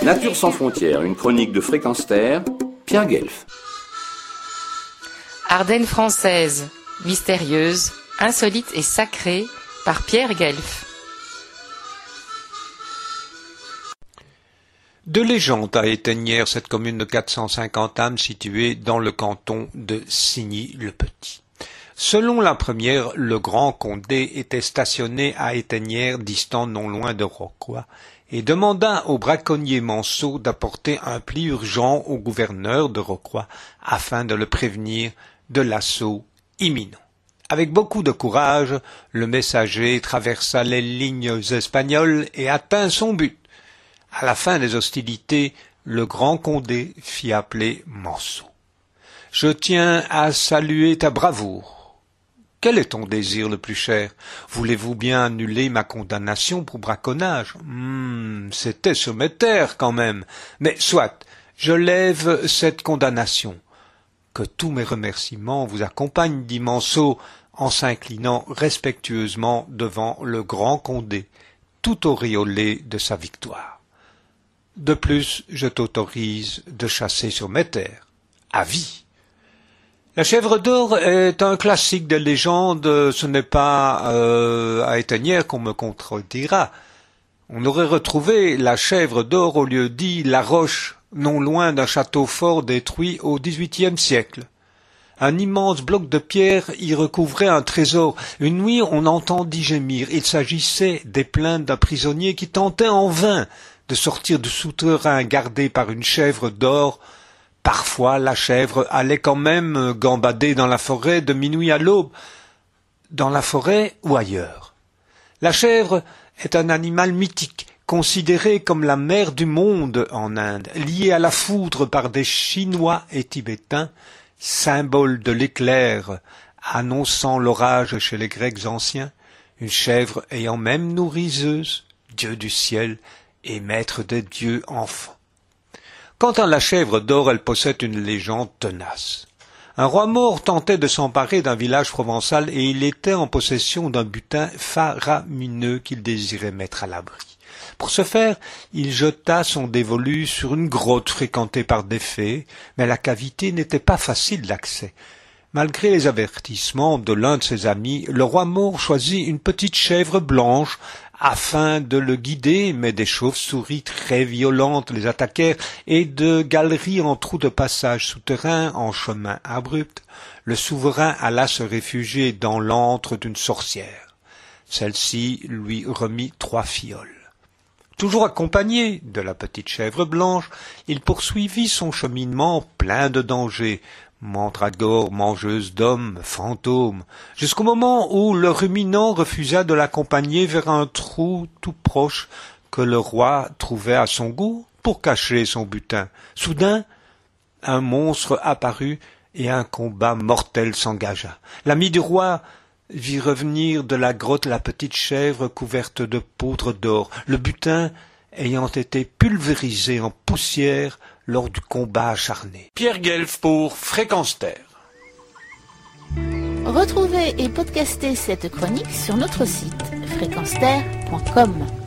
Nature sans frontières, une chronique de Fréquence Terre, Pierre Guelf. Ardennes française, mystérieuse, insolite et sacrée, par Pierre Guelf. De légende à Éteignières, cette commune de 450 âmes située dans le canton de Signy-le-Petit. Selon la première, le Grand Condé était stationné à Éteignières, distant non loin de Rocroi, et demanda au braconnier Manceau d'apporter un pli urgent au gouverneur de Rocroi afin de le prévenir de l'assaut imminent. Avec beaucoup de courage, le messager traversa les lignes espagnoles et atteint son but. À la fin des hostilités, le Grand Condé fit appeler Manceau. « Je tiens à saluer ta bravoure. Quel est ton désir le plus cher? Voulez-vous bien annuler ma condamnation pour braconnage? C'était sur mes terres quand même. Mais soit, je lève cette condamnation. Que tous mes remerciements vous accompagnent, dit Manceau, en s'inclinant respectueusement devant le Grand Condé, tout auréolé de sa victoire. De plus, je t'autorise de chasser sur mes terres, à vie. La chèvre d'or est un classique des légendes, ce n'est pas à Éteignières qu'on me contredira. On aurait retrouvé la chèvre d'or au lieu dit La Roche, non loin d'un château fort détruit au XVIIIe siècle. Un immense bloc de pierre y recouvrait un trésor. Une nuit, on entendit gémir. Il s'agissait des plaintes d'un prisonnier qui tentait en vain de sortir du souterrain gardé par une chèvre d'or. Parfois, la chèvre allait quand même gambader dans la forêt de minuit à l'aube, dans la forêt ou ailleurs. La chèvre est un animal mythique, considéré comme la mère du monde en Inde, lié à la foudre par des Chinois et Tibétains, symbole de l'éclair, annonçant l'orage chez les Grecs anciens, une chèvre ayant même nourri Zeus, dieu du ciel et maître des dieux enfants. Quant à la chèvre d'or, elle possède une légende tenace. Un roi maure tentait de s'emparer d'un village provençal et il était en possession d'un butin faramineux qu'il désirait mettre à l'abri. Pour ce faire, il jeta son dévolu sur une grotte fréquentée par des fées, mais la cavité n'était pas facile d'accès. Malgré les avertissements de l'un de ses amis, le roi maure choisit une petite chèvre blanche afin de le guider, mais des chauves-souris très violentes les attaquèrent, et de galeries en trous de passage souterrains, en chemin abrupt, le souverain alla se réfugier dans l'antre d'une sorcière. Celle-ci lui remit 3 fioles. Toujours accompagné de la petite chèvre blanche, il poursuivit son cheminement plein de dangers, mandragore, mangeuse d'hommes, fantômes, jusqu'au moment où le ruminant refusa de l'accompagner vers un trou tout proche que le roi trouvait à son goût pour cacher son butin. Soudain, un monstre apparut et un combat mortel s'engagea. L'ami du roi vit revenir de la grotte la petite chèvre couverte de poudre d'or, le butin ayant été pulvérisé en poussière lors du combat acharné. Pierre Guelf pour Fréquence Terre. Retrouvez et podcastez cette chronique sur notre site fréquenceterre.com.